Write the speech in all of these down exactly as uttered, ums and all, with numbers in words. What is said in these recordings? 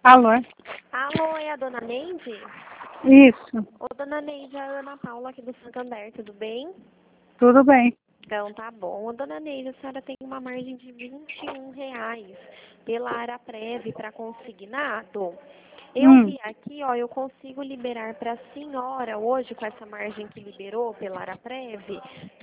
Alô? Alô, é a dona Neide? Isso, Ô, dona Neide, é a Ana Paula aqui do Santander, tudo bem? tudo bem. Então, tá bom. Ô, dona Neide, a senhora tem uma margem de vinte e um reais pela Araprev para consignado. Eu Hum. vi aqui, ó, eu consigo liberar para a senhora hoje, com essa margem que liberou pela Araprev,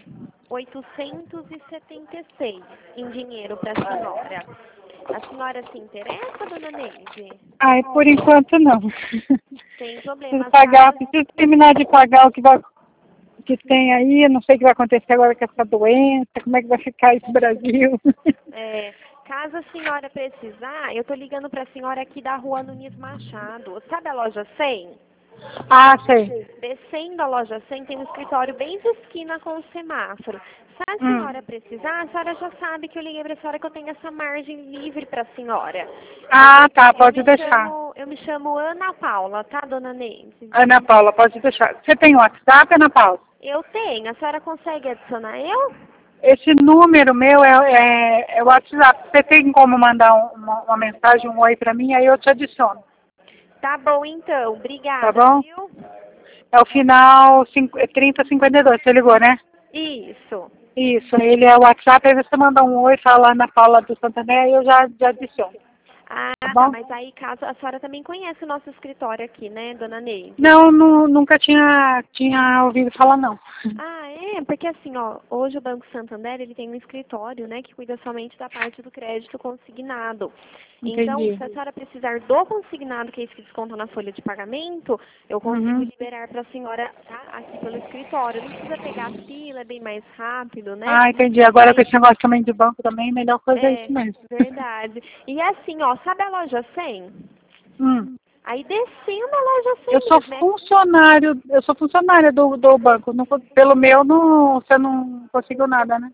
oitocentos e setenta e seis em dinheiro para a senhora. A senhora se interessa, dona Neide? Ai, por enquanto não. Tem Preciso problema, pagar, tá? preciso terminar de pagar o que, vai, que tem aí. Eu não sei o que vai acontecer agora com essa doença, como é que vai ficar esse Brasil. É, caso a senhora precisar, eu tô ligando para a senhora aqui da rua Nunes Machado. Sabe a loja cem? Ah, sei. Descendo a loja cem tem um escritório bem de esquina com o semáforo. Se a Hum. senhora precisar, a senhora já sabe que eu liguei para a senhora que eu tenho essa margem livre para a senhora. Ah, tá, Eu pode me deixar. chamo, eu me chamo Ana Paula, tá, dona Neide? Ana Paula, pode deixar. Você tem WhatsApp, Ana Paula? Eu tenho. A senhora consegue adicionar eu? Esse número meu é, é, é o WhatsApp. Você tem como mandar um- uma, uma mensagem, um oi pra mim, aí eu te adiciono. Tá bom, então. Tá Obrigada, bom? viu? É o final cinco- trinta cinquenta e dois, você ligou, né? Isso. Isso, ele é o WhatsApp, aí você manda um oi, fala Ana Paula do Santander, aí eu já, já adiciono. Ah, Tá tá. bom? Mas aí, caso a senhora também conhece o nosso escritório aqui, né, dona Neide? Não, nu- nunca tinha, tinha ouvido falar, não. Ah, é? Porque assim, ó, hoje o Banco Santander, ele tem um escritório, né, que cuida somente da parte do crédito consignado. Então, Entendi. se a senhora precisar do consignado, que é esse que desconta na folha de pagamento, eu consigo Uhum. liberar para a senhora, tá, aqui pelo escritório. Não precisa pegar fila, é bem mais rápido, né? Ah, entendi. Agora com Aí, esse negócio também de banco também, a melhor coisa é é, isso mesmo. verdade. E assim, ó, sabe a loja cem? Hum. Aí descendo a loja Eu cem sou mesmo, é funcionário, eu sou funcionária do, do banco. Não, pelo meu, não, você não conseguiu nada, né?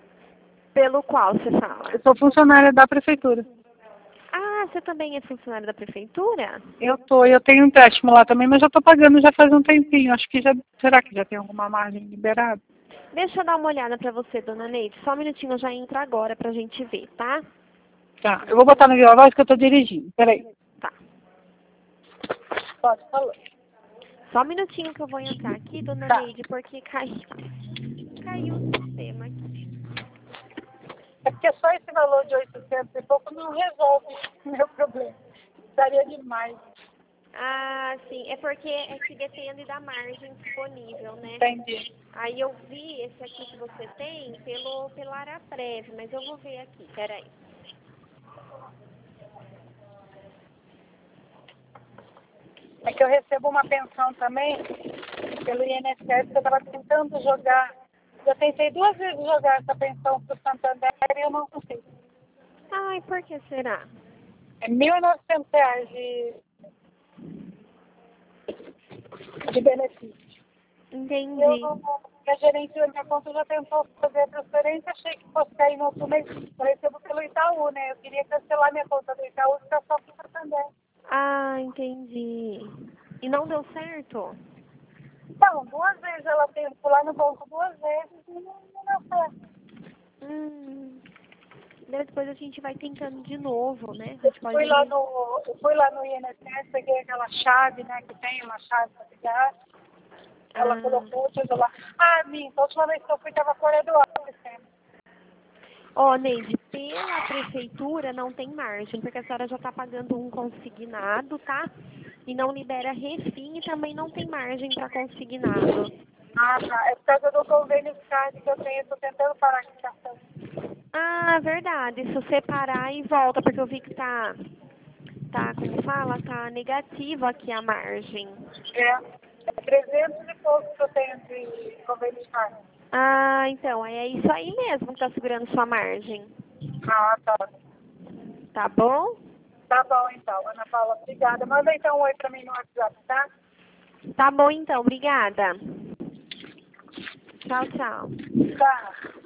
pelo qual você Eu fala. sou funcionária da prefeitura. Ah, você também é funcionário da prefeitura? Eu tô, eu tenho um empréstimo lá também, mas já tô pagando já faz um tempinho. Acho que já, será que já tem alguma margem liberada? Deixa eu dar uma olhada pra você, dona Neide. Só um minutinho, eu já entro agora pra gente ver, tá? Tá, eu vou botar no viva voz que eu tô dirigindo. Peraí. Tá. Pode falar. Só um minutinho que eu vou entrar aqui, dona Tá. Neide, porque caiu, caiu o sistema aqui. É porque só esse valor de oitocentos e pouco não resolve o meu problema. Daria demais. Ah, sim. É porque é que depende da margem disponível, né? Entendi. Aí eu vi esse aqui que você tem pelo, pela Araprev, mas eu vou ver aqui, peraí. É que eu recebo uma pensão também pelo I N S S que eu estava tentando jogar. Eu tentei duas vezes jogar essa pensão para o Santander e eu não consegui. Ai, por que será? É mil e novecentos reais de, de benefício. Entendi. Eu, a gerente da minha conta já tentou fazer a transferência, achei que fosse cair no outro mês. Eu recebo pelo Itaú, né? Eu queria cancelar minha conta do Itaú e ficar só para o Santander. Ah, entendi. E não deu certo? Então, duas vezes ela tentou lá no banco, duas vezes e não, não deu certo. Hum. Depois a gente vai tentando de novo, né? A Eu gente pode fui lá ir. no, eu fui lá no I N S S, peguei aquela chave, né, que tem uma chave para ligar. Ela Ah. colocou, chegou lá. Ah, minta, a última vez que eu fui estava fora do ar. Ó, Neide, pela prefeitura não tem margem, porque a senhora já está pagando um consignado, tá? E não libera refim e também não tem margem para consignado. Ah, tá. É por causa do convênio card que eu tenho, estou tentando parar com cartão. Ah, verdade. Se você parar e volta, porque eu vi que tá, tá, como fala, tá negativa aqui a margem. É, é trezentos e pouco que eu tenho de convênio card. Ah, então, é isso aí mesmo que tá segurando sua margem. Ah, tá. Tá bom? Tá bom, então, Ana Paula, obrigada. Manda então um oi para mim no WhatsApp, tá? Tá bom então, obrigada. Tchau, tchau. Tá.